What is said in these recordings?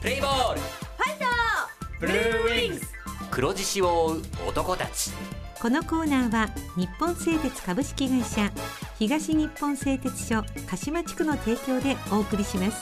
プレイボール、 ファイトブルーウィングス、黒獅子を追う男たち。 このコーナーは日本製鉄株式会社、東日本製鉄所鹿島地区の提供でお送りします。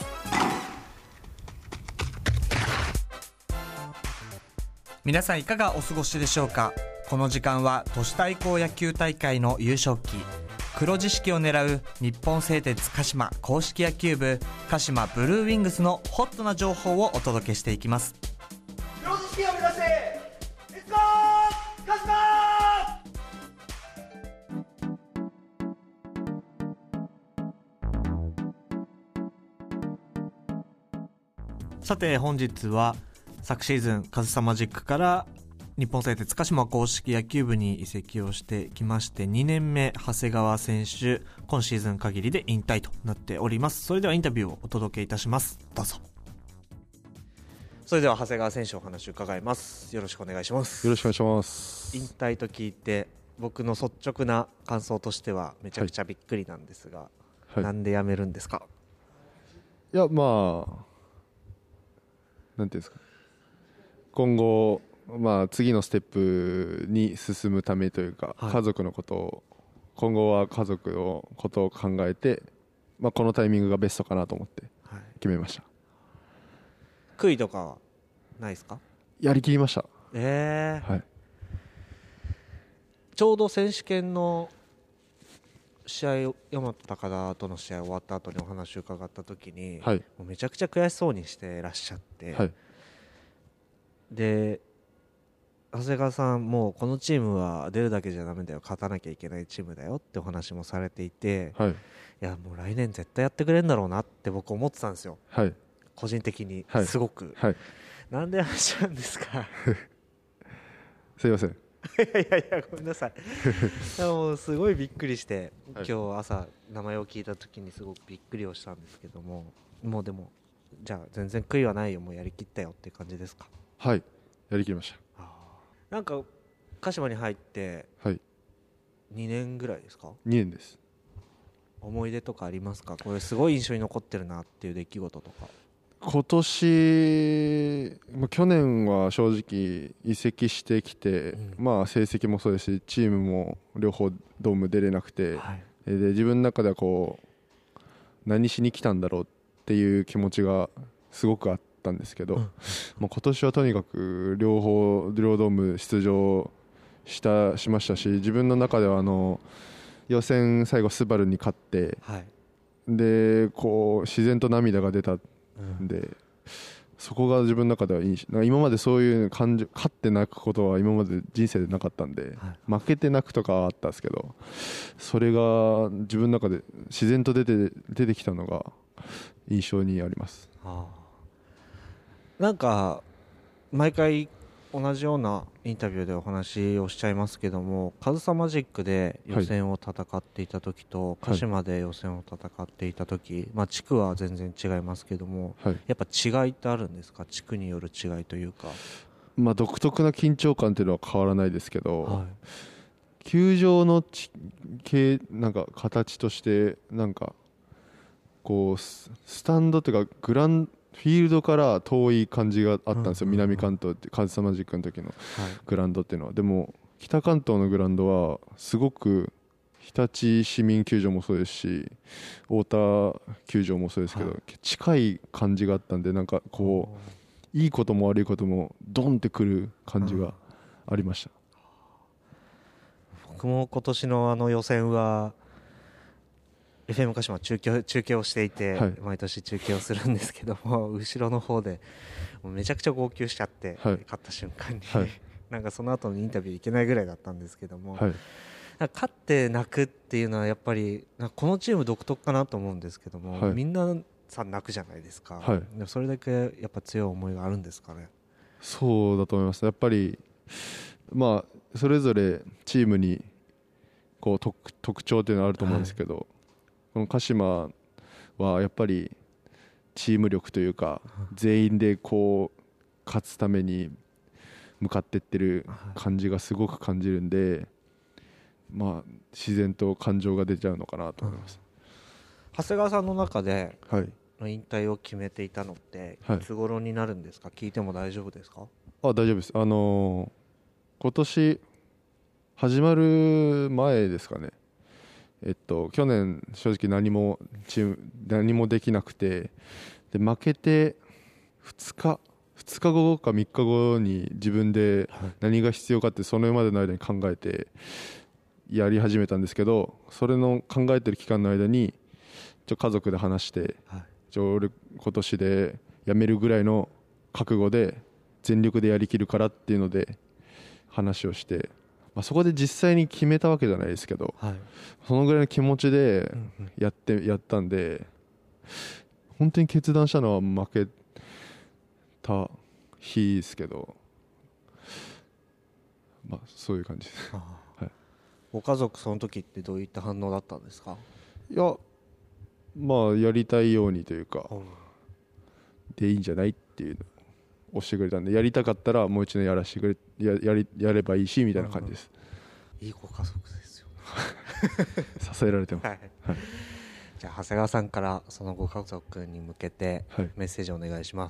皆さんいかがお過ごしでしょうか。この時間は都市対抗野球大会の優勝旗黒獅子を狙う日本製鉄鹿島公式野球部鹿島ブルーウィングスのホットな情報をお届けしていきます。 黒獅子を目指してレッツゴー鹿島。 さて本日は昨シーズンカズサマジックから日本製鉄鹿島公式野球部に移籍をしてきまして、2年目長谷川選手、今シーズン限りで引退となっております。それではインタビューをお届けいたします。どうぞ。それでは長谷川選手お話を伺います。よろしくお願いします。 よろしくお願いします。 引退と聞いて僕の率直な感想としてはめちゃくちゃびっくりなんですが、 はい、 なんで辞めるんですか。 いや、まあなんていうんですか、今後次のステップに進むためというか、家族のことを、今後は家族のことを考えて、このタイミングがベストかなと思って決めました。 悔いとかはないですか。 やりきりました。 はい、ちょうど選手権の試合、大和高田との試合終わった後にお話を伺った時に、もうめちゃくちゃ悔しそうにしてらっしゃって、で長谷川さんもこのチームは出るだけじゃダメだよ、勝たなきゃいけないチームだよってお話もされていて、いやもう来年絶対やってくれるんだろうなって僕思ってたんですよ、個人的にすごく、なんでいらっしゃるんですか。 すいません。 いやごめんなさい。もうすごいびっくりして、今日朝名前を聞いた時にすごくびっくりをしたんですけども、もうでもじゃあ全然悔いはないよ、もうやりきったよっていう感じですか。 はい、やりきりました。 なんか鹿島に入って2年ぐらいですか。 2年です。 思い出とかありますか。これすごい印象に残ってるなっていう出来事とか。 今年、去年は正直移籍してきて、成績もそうですしチームも両方ドーム出れなくて、で自分の中ではこう何しに来たんだろうっていう気持ちがすごくあったんですけど、今年はとにかく両ドーム出場しましたし、自分の中では予選最後スバルに勝って、でこう自然と涙が出たんで、そこが自分の中ではいいし、今までそういう感じ、勝って泣くことは今まで人生でなかったんで、負けて泣くとかはあったんですけど、それが自分の中で自然と出てきたのが印象にあります。 なんか毎回同じようなインタビューでお話をしちゃいますけども、カズサマジックで予選を戦っていた時と、鹿島で予選を戦っていた時、地区は全然違いますけども、やっぱ違いってあるんですか。地区による違いというか。 独特な緊張感っていうのは変わらないですけど、球場のなんか形としてなんかこうスタンドというかフィールドから遠い感じがあったんですよ、南関東ってカズサマジックの時のグラウンドっていうのは。でも北関東のグラウンドはすごく日立市民球場もそうですし太田球場もそうですけど、近い感じがあったんで、なんかこういいことも悪いこともドンってくる感じがありました。 僕も今年の予選はFM 鹿島中継をしていて、毎年中継をするんですけども、後ろの方でもうめちゃくちゃ号泣しちゃって、勝った瞬間に、なんかその後のインタビュー行けないぐらいだったんですけども、勝って泣くっていうのはやっぱりこのチーム独特かなと思うんですけども、みんなさ泣くじゃないですか、でもそれだけやっぱ強い思いがあるんですかね。 そうだと思います。やっぱりそれぞれチームにこう特徴っていうのはあると思うんですけど、この鹿島はやっぱりチーム力というか、全員でこう勝つために向かっていってる感じがすごく感じるんで、自然と感情が出ちゃうのかなと思います。 長谷川さんの中で、 引退を決めていたのっていつ頃になるんですか？聞いても大丈夫ですか？ 大丈夫です。今年始まる前ですかね。去年正直何もできなくて、で負けて2日後か3日後に自分で何が必要かってそのまでの間に考えてやり始めたんですけど、それの考えてる期間の間に家族で話して、俺今年で辞めるぐらいの覚悟で全力でやりきるからっていうので話をして、そこで実際に決めたわけじゃないですけど、そのぐらいの気持ちでやったんで、本当に決断したのは負けた日ですけど、そういう感じです。 ご家族その時ってどういった反応だったんですか？ いや、やりたいようにというか、でいいんじゃないっていうのを押してくれたんで、やりたかったらもう一年やらせてくれ、やればいいしみたいな感じです。 いいご家族ですよ支えられてます。 じゃあ長谷川さんからそのご家族に向けてメッセージをお願いします。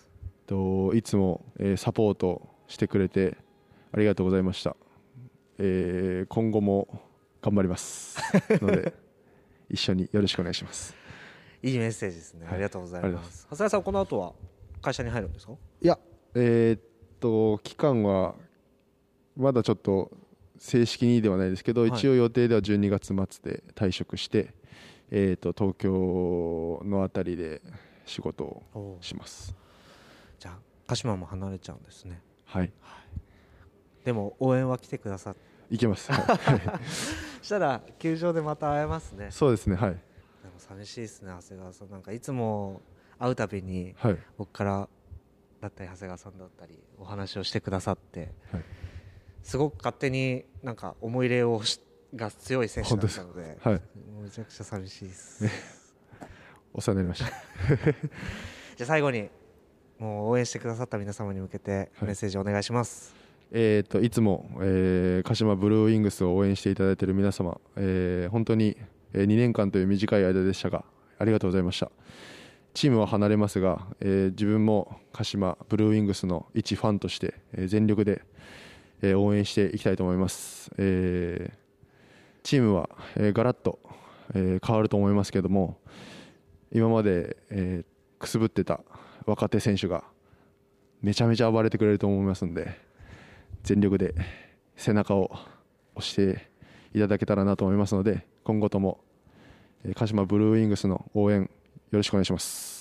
いつもサポートしてくれてありがとうございました。今後も頑張りますので一緒によろしくお願いします。 いいメッセージですね。ありがとうございます。長谷川さん、この後は会社に入るんですか？ いや、期間はまだちょっと正式にではないですけど、一応予定では12月末で退職して、東京のあたりで仕事をします。 じゃあ鹿島も離れちゃうんですね。 はい、 でも応援は来てくださって行けます。 そしたら球場でまた会えますね。 そうですね。はい。 でも寂しいですね、長谷川さん。なんかいつも会うたびに、僕からだったり長谷川さんだったりお話をしてくださって、すごく勝手になんか思い入れが強い選手だったので、めちゃくちゃ寂しいです。 お世話になりました。 じゃあ最後にもう応援してくださった皆様に向けてメッセージをお願いします。 いつも、鹿島ブルーウィングスを応援していただいている皆様、本当に2年間という短い間でしたがありがとうございました。チームは離れますが、自分も鹿島ブルーウィングスの一ファンとして、全力で、応援していきたいと思います。チームは、ガラッと、変わると思いますけども、今まで、くすぶってた若手選手がめちゃめちゃ暴れてくれると思いますので、全力で背中を押していただけたらなと思いますので、今後とも鹿島ブルーウィングスの応援よろしくお願いします。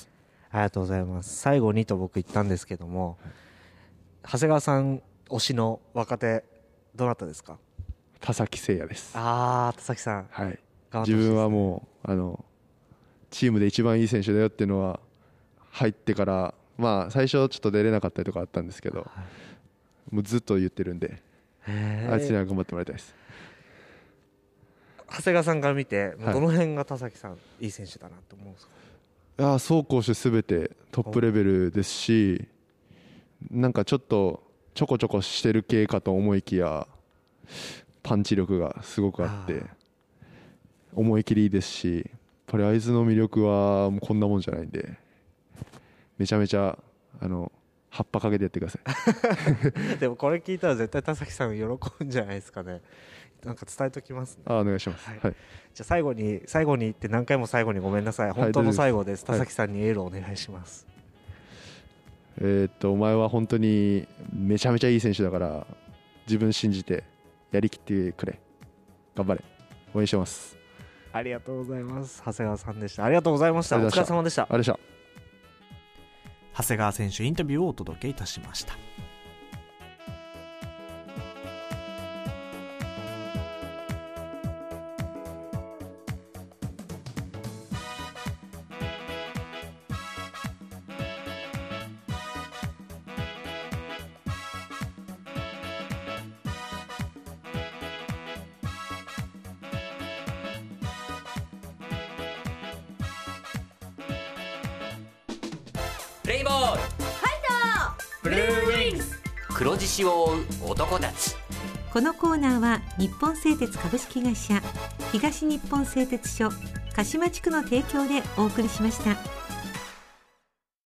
ありがとうございます。最後にと僕言ったんですけども、長谷川さん推しの若手どなたですか？ 田崎誠也です。 田崎さん、 はい、自分はもうチームで一番いい選手だよっていうのは入ってから、最初ちょっと出れなかったりとかあったんですけど、もうずっと言ってるんで、あいつには頑張ってもらいたいです。 長谷川さんから見て、どの辺が田崎さんいい選手だなと思うんですか？ 走攻守すべてトップレベルですし、なんかちょっとちょこちょこしてる系かと思いきやパンチ力がすごくあって思い切りいいですし、やっぱりあいつの魅力はもうこんなもんじゃないんで、めちゃめちゃ葉っぱかけてやってください。でもこれ聞いたら絶対田崎さん喜ぶんじゃないですかね。なんか伝えときますね。 お願いします。 じゃあ最後にって何回も最後にごめんなさい。本当の最後です。田崎さんにエールをお願いします。 お前は本当にめちゃめちゃいい選手だから自分信じてやりきってくれ。頑張れ。応援してます。 ありがとうございます。長谷川さんでした。ありがとうございました。お疲れ様でした。 ありがとうございました。 長谷川選手インタビューをお届けいたしました。 プレイボールファイトブルーウィングス黒獅子を追う男たち。 このコーナーは日本製鉄株式会社東日本製鉄所鹿島地区の提供でお送りしました。